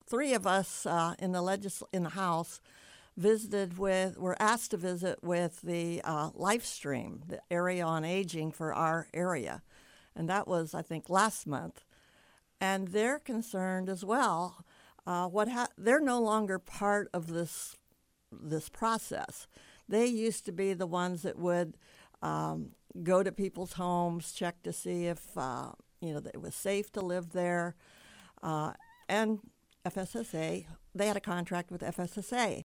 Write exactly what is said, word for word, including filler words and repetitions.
three of us uh, in the legis- in the House visited with, were asked to visit with the uh, LifeStream, the area on aging for our area. And that was, I think, last month. And they're concerned as well. Uh, what ha- they're no longer part of this this process. They used to be the ones that would um, go to people's homes, check to see if uh, you know that it was safe to live there, uh, and F S S A. They had a contract with F S S A.